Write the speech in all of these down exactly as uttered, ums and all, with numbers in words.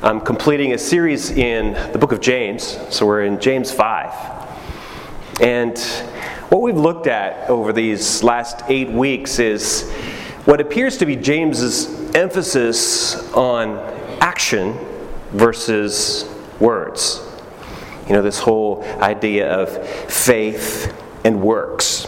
I'm completing a series in the book of James, so we're in James five. And what we've looked at over these last eight weeks is what appears to be James's emphasis on action versus words. You know, this whole idea of faith and works.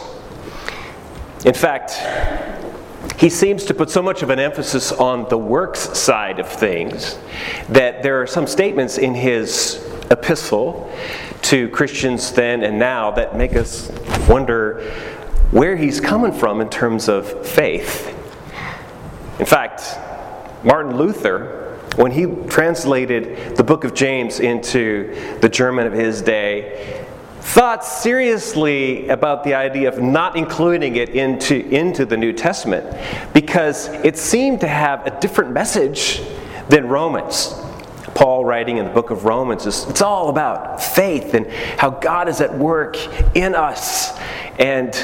In fact, he seems to put so much of an emphasis on the works side of things that there are some statements in his epistle to Christians then and now that make us wonder where he's coming from in terms of faith. In fact, Martin Luther, when he translated the book of James into the German of his day, thought seriously about the idea of not including it into, into the New Testament because it seemed to have a different message than Romans. Paul, writing in the book of Romans, is it's all about faith and how God is at work in us. And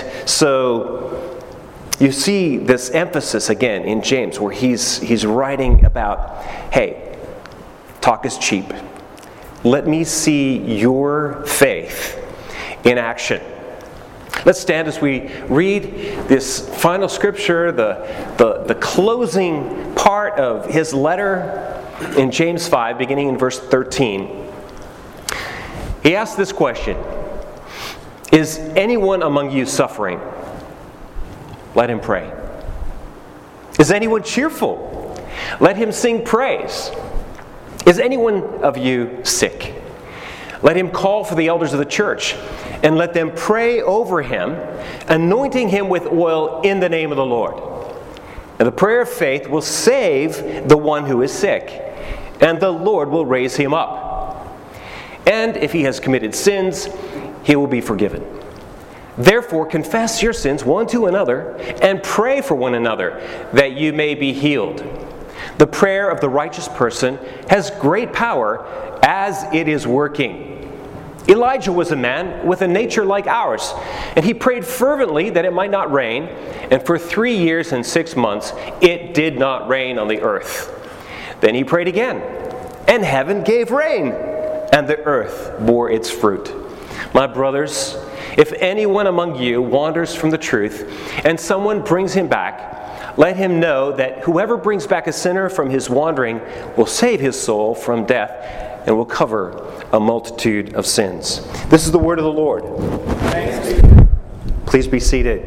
so you see this emphasis again in James where he's he's writing about, hey, talk is cheap. Let me see your faith in action. Let's stand as we read this final scripture, the, the, the closing part of his letter in James five, beginning in verse thirteen. He asks this question: is anyone among you suffering? Let him pray. Is anyone cheerful? Let him sing praise. Is anyone of you sick? Let him call for the elders of the church, and let them pray over him, anointing him with oil in the name of the Lord. And the prayer of faith will save the one who is sick, and the Lord will raise him up. And if he has committed sins, he will be forgiven. Therefore, confess your sins one to another, and pray for one another, that you may be healed. The prayer of the righteous person has great power as it is working. Elijah was a man with a nature like ours, and he prayed fervently that it might not rain, and for three years and six months it did not rain on the earth. Then he prayed again, and heaven gave rain, and the earth bore its fruit. My brothers, if anyone among you wanders from the truth, and someone brings him back, let him know that whoever brings back a sinner from his wandering will save his soul from death and will cover a multitude of sins. This is the word of the Lord. Thanks. Please be seated.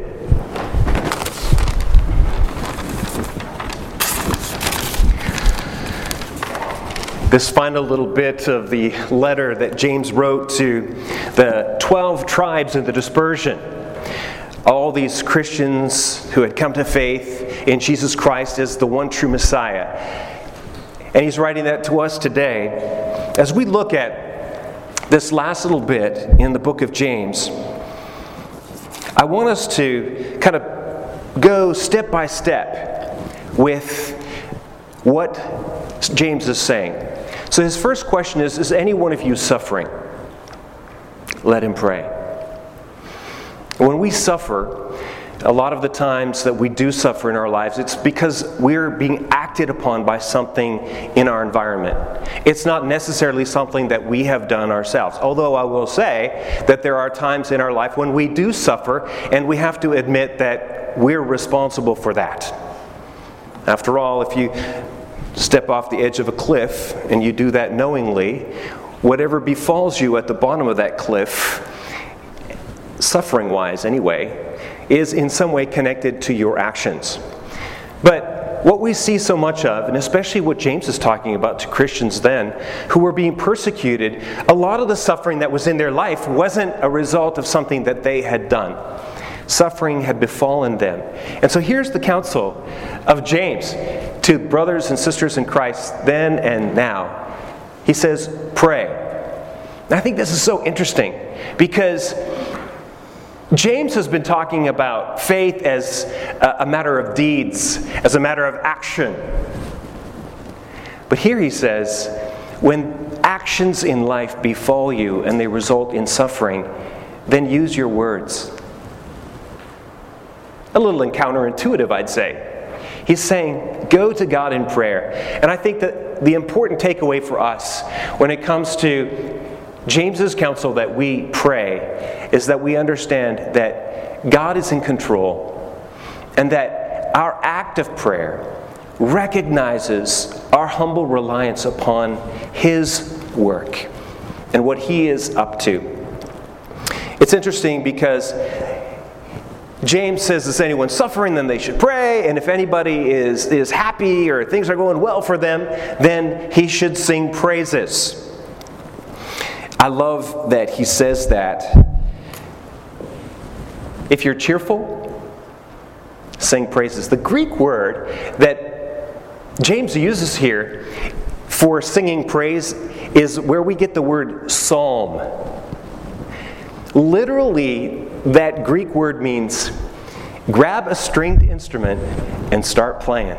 This final little bit of the letter that James wrote to the twelve tribes in the dispersion. All these Christians who had come to faith in Jesus Christ as the one true Messiah. And he's writing that to us today. As we look at this last little bit in the book of James, I want us to kind of go step by step with what James is saying. So his first question is, is any one of you suffering? Let him pray. When we suffer, a lot of the times that we do suffer in our lives, it's because we're being acted upon by something in our environment. It's not necessarily something that we have done ourselves. Although I will say that there are times in our life when we do suffer, and we have to admit that we're responsible for that. After all, if you step off the edge of a cliff and you do that knowingly, whatever befalls you at the bottom of that cliff, suffering-wise anyway, is in some way connected to your actions. But what we see so much of, and especially what James is talking about to Christians then, who were being persecuted, a lot of the suffering that was in their life wasn't a result of something that they had done. Suffering had befallen them. And so here's the counsel of James to brothers and sisters in Christ then and now. He says, pray. And I think this is so interesting because James has been talking about faith as a matter of deeds, as a matter of action. But here he says, when actions in life befall you and they result in suffering, then use your words. A little counterintuitive, I'd say. He's saying, go to God in prayer. And I think that the, the important takeaway for us when it comes to James's counsel that we pray is that we understand that God is in control and that our act of prayer recognizes our humble reliance upon His work and what He is up to. It's interesting because James says, is anyone suffering, then they should pray, and if anybody is, is happy or things are going well for them, then he should sing praises. I love that he says that. If you're cheerful, sing praises. The Greek word that James uses here for singing praise is where we get the word psalm. Literally, that Greek word means grab a stringed instrument and start playing.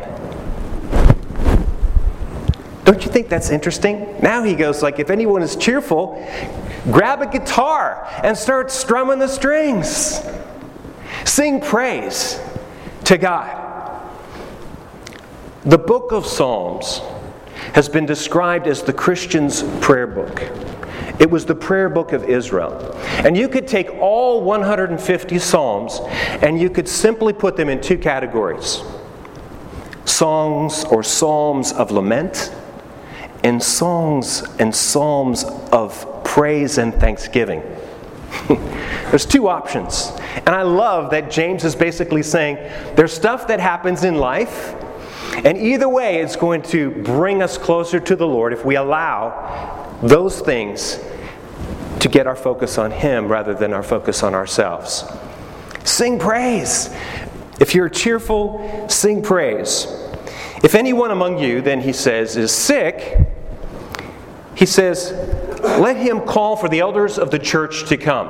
Don't you think that's interesting? Now he goes like, if anyone is cheerful, grab a guitar and start strumming the strings. Sing praise to God. The book of Psalms has been described as the Christian's prayer book. It was the prayer book of Israel. And you could take all one hundred fifty Psalms and you could simply put them in two categories. Songs or psalms of lament and songs and psalms of praise and thanksgiving. There's two options. And I love that James is basically saying there's stuff that happens in life, and either way it's going to bring us closer to the Lord if we allow those things to get our focus on Him rather than our focus on ourselves. Sing praise. If you're cheerful, sing praise. If anyone among you, then he says, is sick, he says, let him call for the elders of the church to come.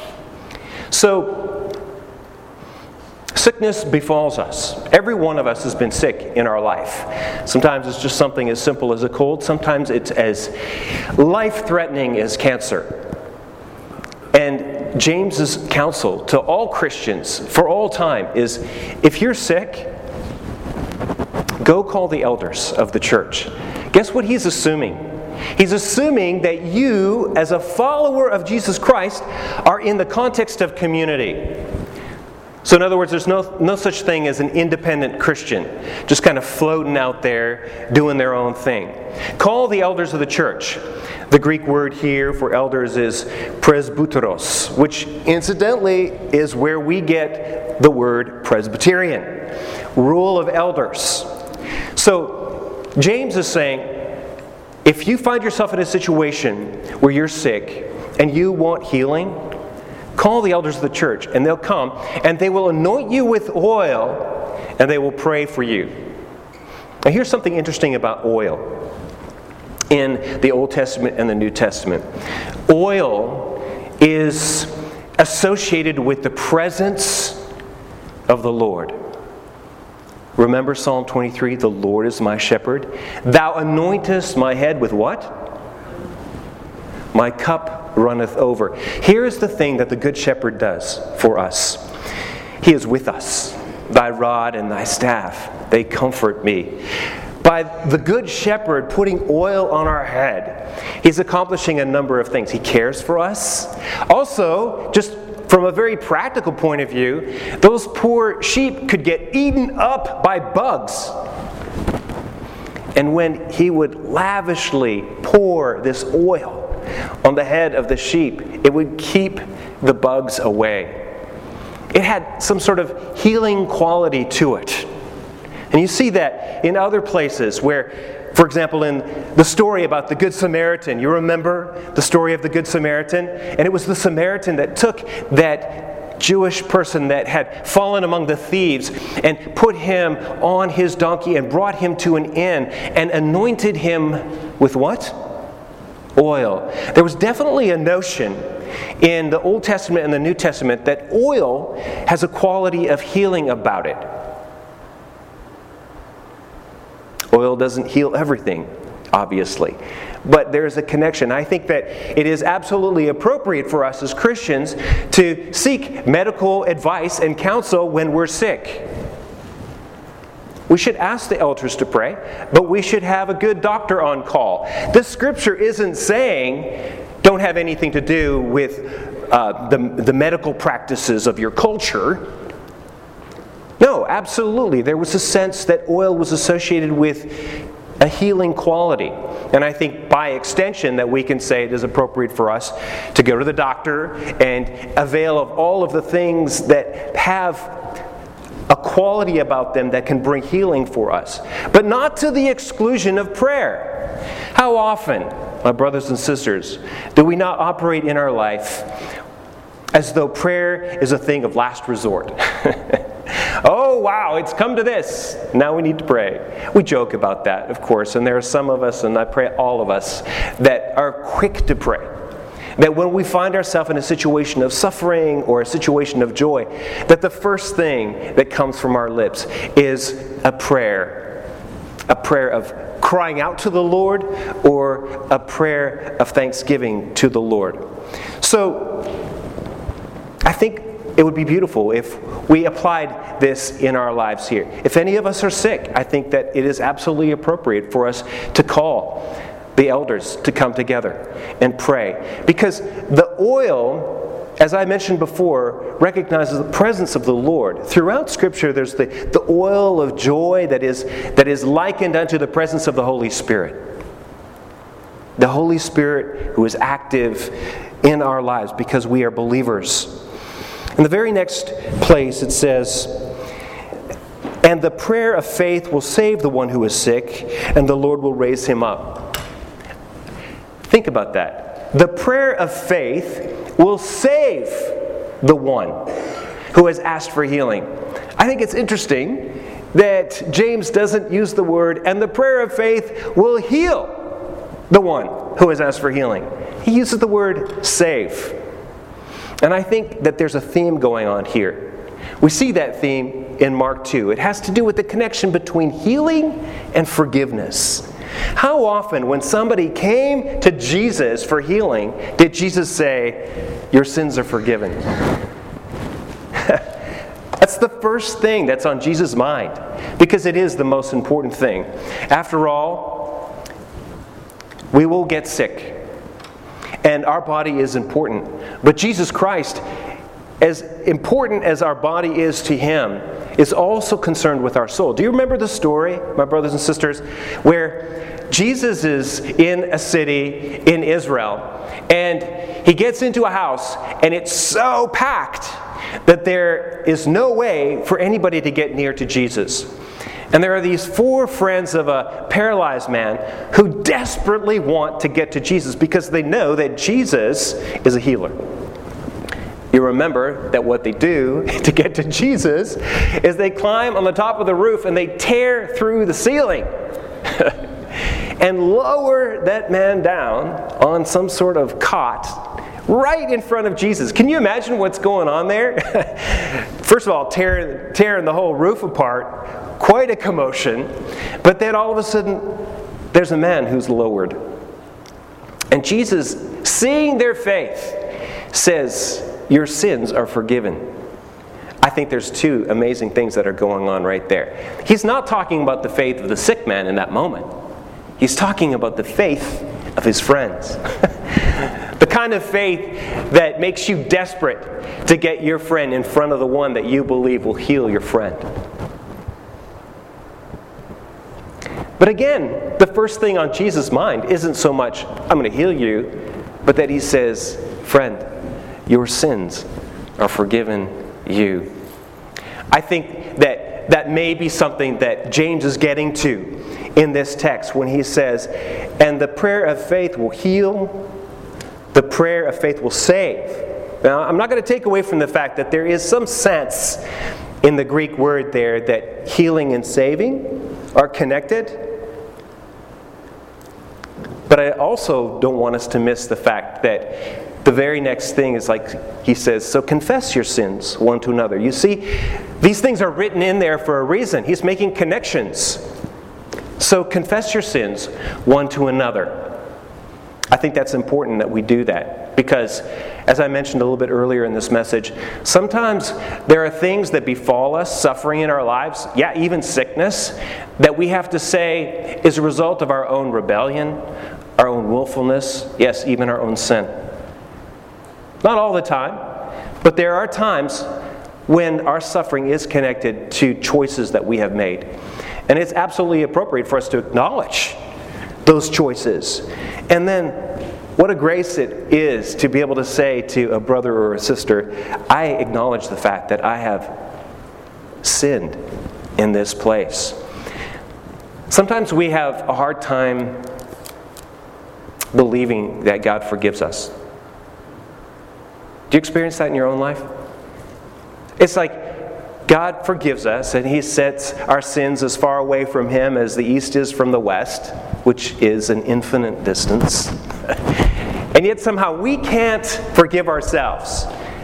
So, sickness befalls us. Every one of us has been sick in our life. Sometimes it's just something as simple as a cold. Sometimes it's as life-threatening as cancer. And James's counsel to all Christians for all time is, if you're sick, go call the elders of the church. Guess what he's assuming? He's assuming that you, as a follower of Jesus Christ, are in the context of community. So in other words, there's no, no such thing as an independent Christian, just kind of floating out there, doing their own thing. Call the elders of the church. The Greek word here for elders is presbyteros, which incidentally is where we get the word Presbyterian. Rule of elders. So James is saying, if you find yourself in a situation where you're sick and you want healing, call the elders of the church, and they'll come, and they will anoint you with oil, and they will pray for you. Now here's something interesting about oil in the Old Testament and the New Testament. Oil is associated with the presence of the Lord. Remember Psalm twenty-three, the Lord is my shepherd. Thou anointest my head with what? My cup runneth over. Here's the thing that the Good Shepherd does for us. He is with us. Thy rod and thy staff, they comfort me. By the Good Shepherd putting oil on our head, He's accomplishing a number of things. He cares for us. Also, just from a very practical point of view, those poor sheep could get eaten up by bugs. And when He would lavishly pour this oil on the head of the sheep, it would keep the bugs away. It had some sort of healing quality to it. And you see that in other places where, for example, in the story about the Good Samaritan, you remember the story of the Good Samaritan? And it was the Samaritan that took that Jewish person that had fallen among the thieves and put him on his donkey and brought him to an inn and anointed him with what? Oil. There was definitely a notion in the Old Testament and the New Testament that oil has a quality of healing about it. Oil doesn't heal everything, obviously. But there's a connection. I think that it is absolutely appropriate for us as Christians to seek medical advice and counsel when we're sick. We should ask the elders to pray, but we should have a good doctor on call. This scripture isn't saying don't have anything to do with uh, the, the medical practices of your culture. No, absolutely. There was a sense that oil was associated with a healing quality. And I think by extension that we can say it is appropriate for us to go to the doctor and avail of all of the things that have a quality about them that can bring healing for us. But not to the exclusion of prayer. How often, my brothers and sisters, do we not operate in our life as though prayer is a thing of last resort? Oh, wow, it's come to this. Now we need to pray. We joke about that, of course, and there are some of us, and I pray all of us, that are quick to pray. That when we find ourselves in a situation of suffering or a situation of joy, that the first thing that comes from our lips is a prayer. A prayer of crying out to the Lord or a prayer of thanksgiving to the Lord. So, I think it would be beautiful if we applied this in our lives here. If any of us are sick, I think that it is absolutely appropriate for us to call the elders to come together and pray. Because the oil, as I mentioned before, recognizes the presence of the Lord. Throughout Scripture, there's the, the oil of joy that is, that is likened unto the presence of the Holy Spirit. The Holy Spirit who is active in our lives because we are believers. In the very next place it says, "And the prayer of faith will save the one who is sick, and the Lord will raise him up." Think about that. The prayer of faith will save the one who has asked for healing. I think it's interesting that James doesn't use the word, "and the prayer of faith will heal the one who has asked for healing." He uses the word "save." And I think that there's a theme going on here. We see that theme in Mark two. It has to do with the connection between healing and forgiveness. How often, when somebody came to Jesus for healing, did Jesus say, "Your sins are forgiven"? That's the first thing that's on Jesus' mind, because it is the most important thing. After all, we will get sick. And our body is important. But Jesus Christ, as important as our body is to Him, is also concerned with our soul. Do you remember the story, my brothers and sisters, where Jesus is in a city in Israel, and He gets into a house, and it's so packed that there is no way for anybody to get near to Jesus. And there are these four friends of a paralyzed man who desperately want to get to Jesus because they know that Jesus is a healer. You remember that what they do to get to Jesus is they climb on the top of the roof and they tear through the ceiling and lower that man down on some sort of cot right in front of Jesus. Can you imagine what's going on there? First of all, tearing, tearing the whole roof apart. Quite a commotion. But then all of a sudden, there's a man who's lowered. And Jesus, seeing their faith, says, "Your sins are forgiven." I think there's two amazing things that are going on right there. He's not talking about the faith of the sick man in that moment. He's talking about the faith of his friends. The kind of faith that makes you desperate to get your friend in front of the one that you believe will heal your friend. But again, the first thing on Jesus' mind isn't so much, "I'm going to heal you," but that He says, "Friend, your sins are forgiven you." I think that that may be something that James is getting to in this text when he says, "And the prayer of faith will heal, the prayer of faith will save." Now, I'm not going to take away from the fact that there is some sense in the Greek word there that healing and saving are connected. But I also don't want us to miss the fact that the very next thing is like he says, "So confess your sins one to another." You see, these things are written in there for a reason. He's making connections. So confess your sins one to another. I think that's important that we do that. Because, as I mentioned a little bit earlier in this message, sometimes there are things that befall us, suffering in our lives, yeah, even sickness, that we have to say is a result of our own rebellion, our own willfulness, yes, even our own sin. Not all the time, but there are times when our suffering is connected to choices that we have made. And it's absolutely appropriate for us to acknowledge those choices. And then, what a grace it is to be able to say to a brother or a sister, I acknowledge the fact that I have sinned in this place. Sometimes we have a hard time believing that God forgives us. Do you experience that in your own life? It's like God forgives us and He sets our sins as far away from Him as the east is from the west, which is an infinite distance. And yet somehow we can't forgive ourselves.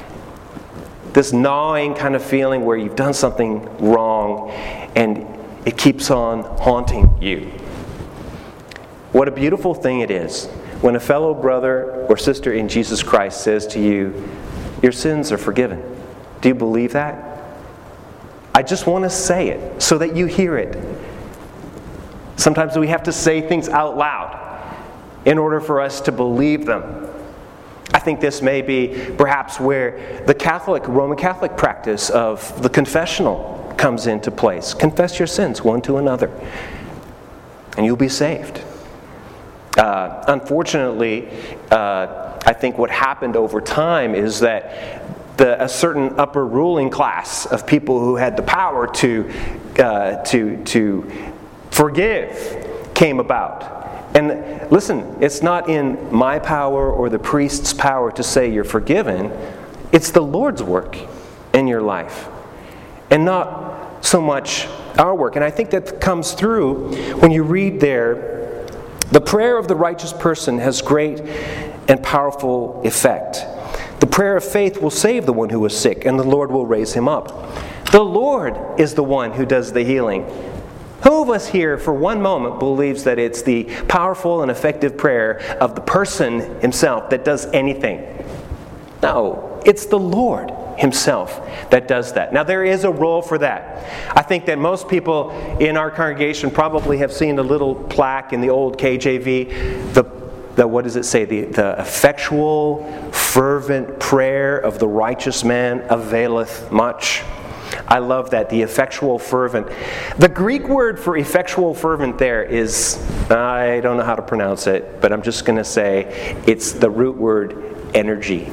This gnawing kind of feeling where you've done something wrong and it keeps on haunting you. What a beautiful thing it is when a fellow brother or sister in Jesus Christ says to you, your sins are forgiven. Do you believe that? I just want to say it so that you hear it. Sometimes we have to say things out loud in order for us to believe them. I think this may be perhaps where the Catholic, Roman Catholic practice of the confessional comes into place. Confess your sins one to another, and you'll be saved. Uh, unfortunately, uh, I think what happened over time is that the, a certain upper ruling class of people who had the power to uh, to to forgive came about. And listen, it's not in my power or the priest's power to say you're forgiven. It's the Lord's work in your life, and not so much our work. And I think that comes through when you read there, the prayer of the righteous person has great and powerful effect. The prayer of faith will save the one who is sick, and the Lord will raise him up. The Lord is the one who does the healing. Who of us here for one moment believes that it's the powerful and effective prayer of the person himself that does anything? No, it's the Lord Himself that does that. Now there is a role for that. I think that most people in our congregation probably have seen a little plaque in the old K J V, the, the what does it say? The, the effectual, fervent prayer of the righteous man availeth much. I love that, the effectual, fervent. The Greek word for effectual, fervent there is, I don't know how to pronounce it, but I'm just going to say it's the root word energy.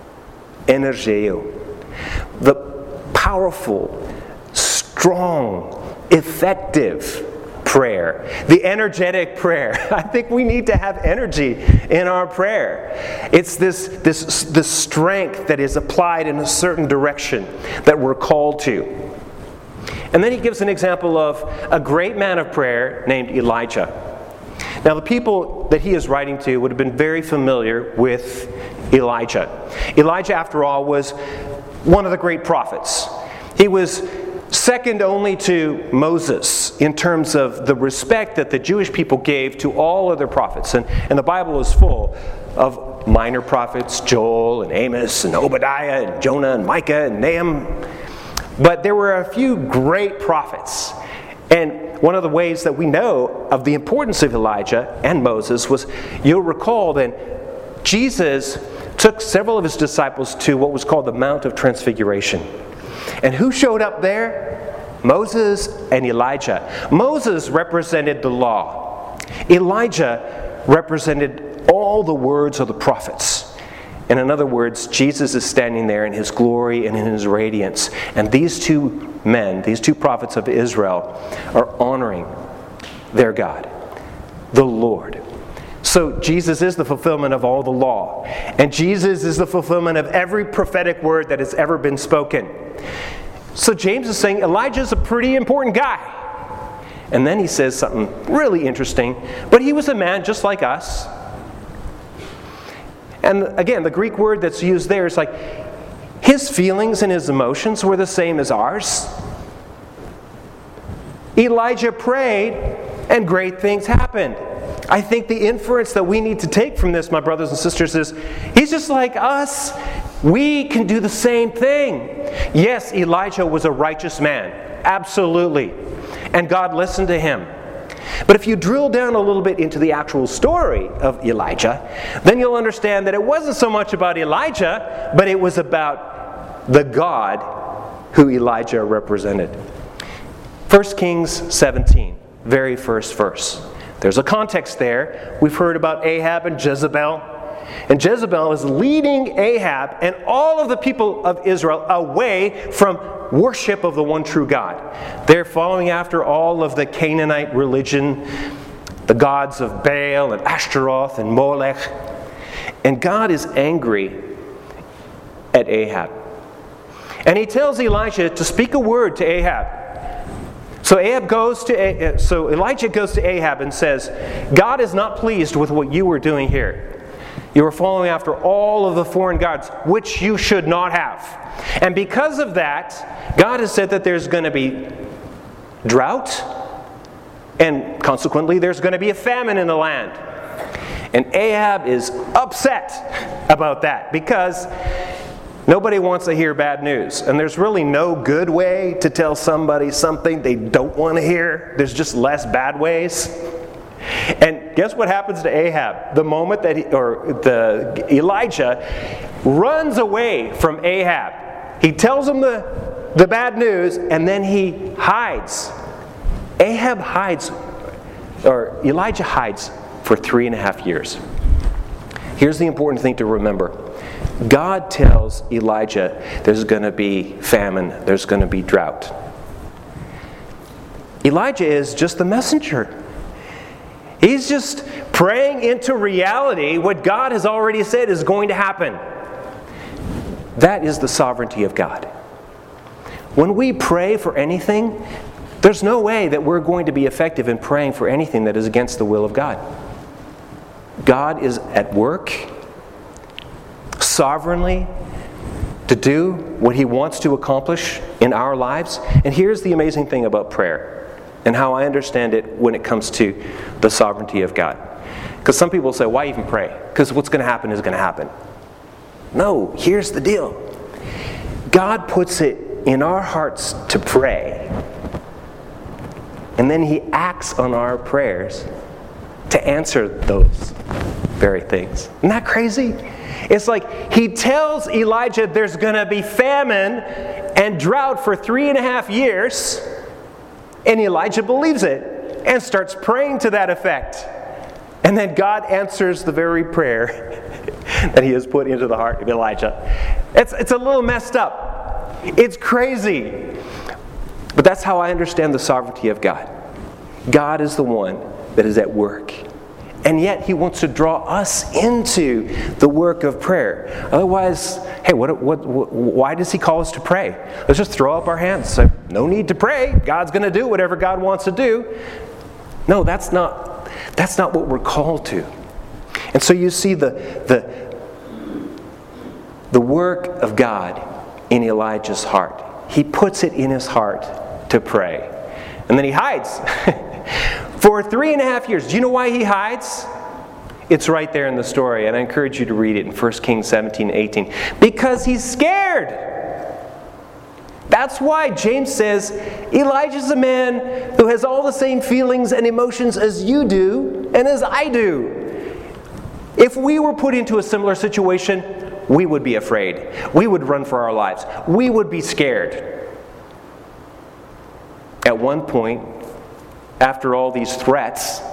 Energeo. The powerful, strong, effective prayer. The energetic prayer. I think we need to have energy in our prayer. It's this, this, this strength that is applied in a certain direction that we're called to. And then he gives an example of a great man of prayer named Elijah. Now the people that he is writing to would have been very familiar with Elijah. Elijah, after all, was one of the great prophets. He was second only to Moses in terms of the respect that the Jewish people gave to all other prophets. And, and the Bible is full of minor prophets, Joel and Amos and Obadiah and Jonah and Micah and Nahum. But there were a few great prophets. And one of the ways that we know of the importance of Elijah and Moses was, you'll recall that Jesus took several of his disciples to what was called the Mount of Transfiguration. And who showed up there? Moses and Elijah. Moses represented the law. Elijah represented all the words of the prophets. And in other words, Jesus is standing there in His glory and in His radiance. And these two men, these two prophets of Israel, are honoring their God, the Lord. So Jesus is the fulfillment of all the law. And Jesus is the fulfillment of every prophetic word that has ever been spoken. So James is saying Elijah's a pretty important guy. And then he says something really interesting. But he was a man just like us. And again, the Greek word that's used there is like, his feelings and his emotions were the same as ours. Elijah prayed, and great things happened. I think the inference that we need to take from this, my brothers and sisters, is he's just like us. We can do the same thing. Yes, Elijah was a righteous man. Absolutely. And God listened to him. But if you drill down a little bit into the actual story of Elijah, then you'll understand that it wasn't so much about Elijah, but it was about the God who Elijah represented. First Kings seventeen, very first verse. There's a context there. We've heard about Ahab and Jezebel. And Jezebel is leading Ahab and all of the people of Israel away from worship of the one true God. They're following after all of the Canaanite religion, the gods of Baal and Ashtaroth and Molech. And God is angry at Ahab. And he tells Elijah to speak a word to Ahab. So Ahab goes to so Elijah goes to Ahab and says, God is not pleased with what you are doing here. You are following after all of the foreign gods, which you should not have. And because of that, God has said that there's going to be drought, and consequently there's going to be a famine in the land. And Ahab is upset about that because nobody wants to hear bad news. And there's really no good way to tell somebody something they don't want to hear. There's just less bad ways. And guess what happens to Ahab? The moment that he, or the Elijah runs away from Ahab. He tells him the, the bad news, and then he hides. Ahab hides, or Elijah hides for three and a half years. Here's the important thing to remember. God tells Elijah there's going to be famine, there's going to be drought. Elijah is just the messenger. He's just praying into reality what God has already said is going to happen. That is the sovereignty of God. When we pray for anything, there's no way that we're going to be effective in praying for anything that is against the will of God. God is at work sovereignly to do what He wants to accomplish in our lives. And here's the amazing thing about prayer and how I understand it when it comes to the sovereignty of God. Because some people say, why even pray? Because what's going to happen is going to happen. No, here's the deal. God puts it in our hearts to pray. And then He acts on our prayers to answer those very things. Isn't that crazy? It's like He tells Elijah there's going to be famine and drought for three and a half years. And Elijah believes it and starts praying to that effect. And then God answers the very prayer that He has put into the heart of Elijah. It's, it's a little messed up. It's crazy. But that's how I understand the sovereignty of God. God is the one that is at work. And yet He wants to draw us into the work of prayer. Otherwise, hey, what, what, what, why does He call us to pray? Let's just throw up our hands and say, no need to pray. God's going to do whatever God wants to do. No, that's not, that's not what we're called to. And so you see the, the, the work of God in Elijah's heart. He puts it in his heart to pray. And then he hides. For three and a half years. Do you know why he hides? It's right there in the story, and I encourage you to read it in First Kings seventeen, eighteen. Because he's scared. That's why James says, Elijah's a man who has all the same feelings and emotions as you do and as I do. If we were put into a similar situation, we would be afraid. We would run for our lives. We would be scared. At one point, after all these threats,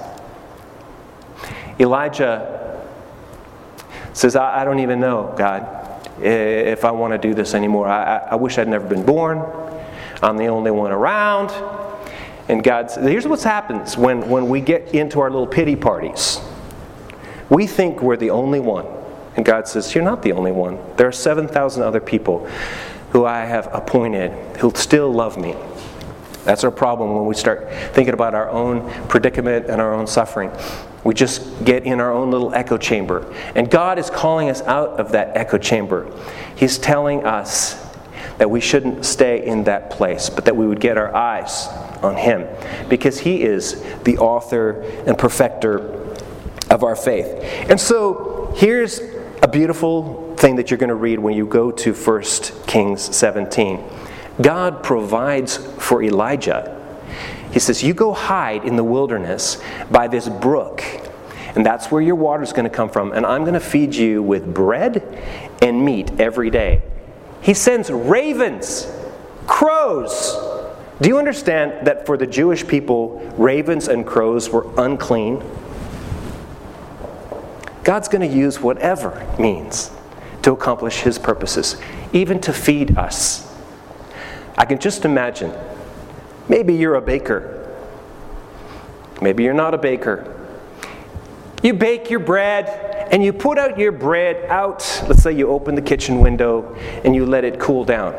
Elijah says, I, I don't even know, God, if I want to do this anymore. I, I wish I'd never been born. I'm the only one around. And God says, here's what happens when, when we get into our little pity parties. We think we're the only one. And God says, you're not the only one. There are seven thousand other people who I have appointed who still love me. That's our problem when we start thinking about our own predicament and our own suffering. We just get in our own little echo chamber. And God is calling us out of that echo chamber. He's telling us that we shouldn't stay in that place, but that we would get our eyes on Him. Because He is the author and perfecter of our faith. And so here's a beautiful thing that you're going to read when you go to First Kings seventeen. God provides for Elijah. He says, you go hide in the wilderness by this brook, and that's where your water's going to come from, and I'm going to feed you with bread and meat every day. He sends ravens, crows. Do you understand that for the Jewish people, ravens and crows were unclean? God's going to use whatever means to accomplish His purposes, even to feed us. I can just imagine, maybe you're a baker. Maybe you're not a baker. You bake your bread, and you put out your bread out. Let's say you open the kitchen window, and you let it cool down.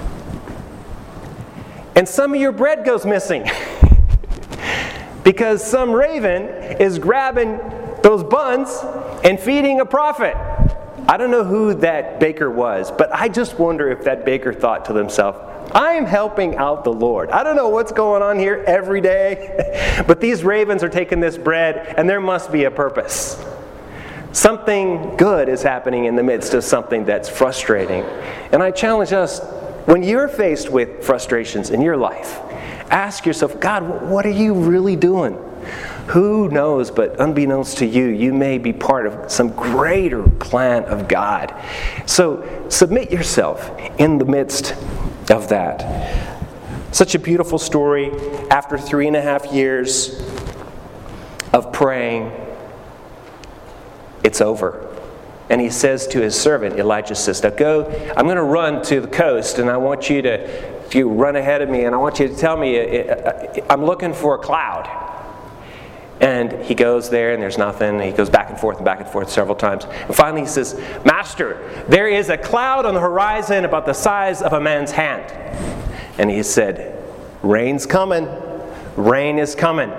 And some of your bread goes missing. Because some raven is grabbing those buns and feeding a prophet. I don't know who that baker was, but I just wonder if that baker thought to themselves, I am helping out the Lord. I don't know what's going on here every day, but these ravens are taking this bread, and there must be a purpose. Something good is happening in the midst of something that's frustrating. And I challenge us, when you're faced with frustrations in your life, ask yourself, God, what are you really doing? Who knows, but unbeknownst to you, you may be part of some greater plan of God. So submit yourself in the midst of that. Such a beautiful story. After three and a half years of praying, it's over. And he says to his servant, Elijah says, now go, I'm going to run to the coast, and I want you to, you run ahead of me, and I want you to tell me, I'm looking for a cloud. And he goes there, and there's nothing. He goes back and forth and back and forth several times. And finally he says, Master, there is a cloud on the horizon about the size of a man's hand. And he said, rain's coming. Rain is coming.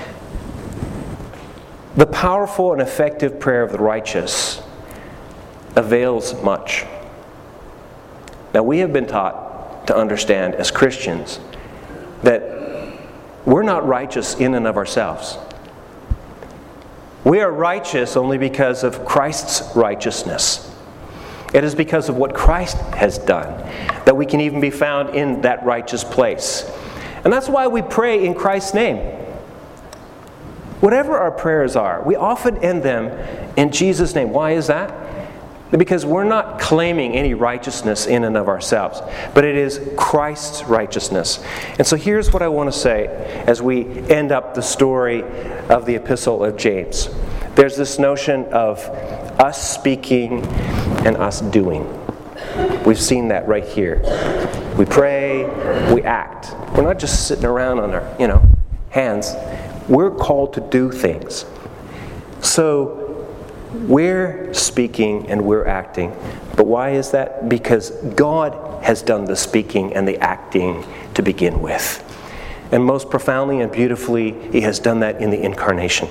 The powerful and effective prayer of the righteous avails much. Now, we have been taught to understand as Christians that we're not righteous in and of ourselves. We are righteous only because of Christ's righteousness. It is because of what Christ has done that we can even be found in that righteous place. And that's why we pray in Christ's name. Whatever our prayers are, we often end them in Jesus' name. Why is that? Because we're not claiming any righteousness in and of ourselves, but it is Christ's righteousness. And so here's what I want to say as we end up the story of the Epistle of James. There's this notion of us speaking and us doing. We've seen that right here. We pray, we act. We're not just sitting around on our, you know, hands. We're called to do things. So we're speaking and we're acting. But why is that? Because God has done the speaking and the acting to begin with. And most profoundly and beautifully, He has done that in the incarnation.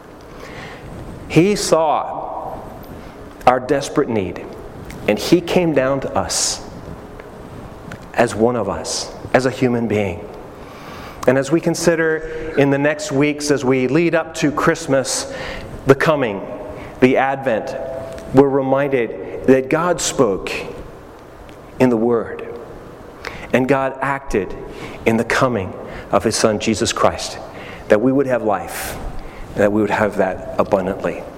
He saw our desperate need, and He came down to us as one of us, as a human being. And as we consider in the next weeks, as we lead up to Christmas, the coming, the Advent, we're reminded that God spoke in the Word, and God acted in the coming of His Son, Jesus Christ, that we would have life, and that we would have that abundantly.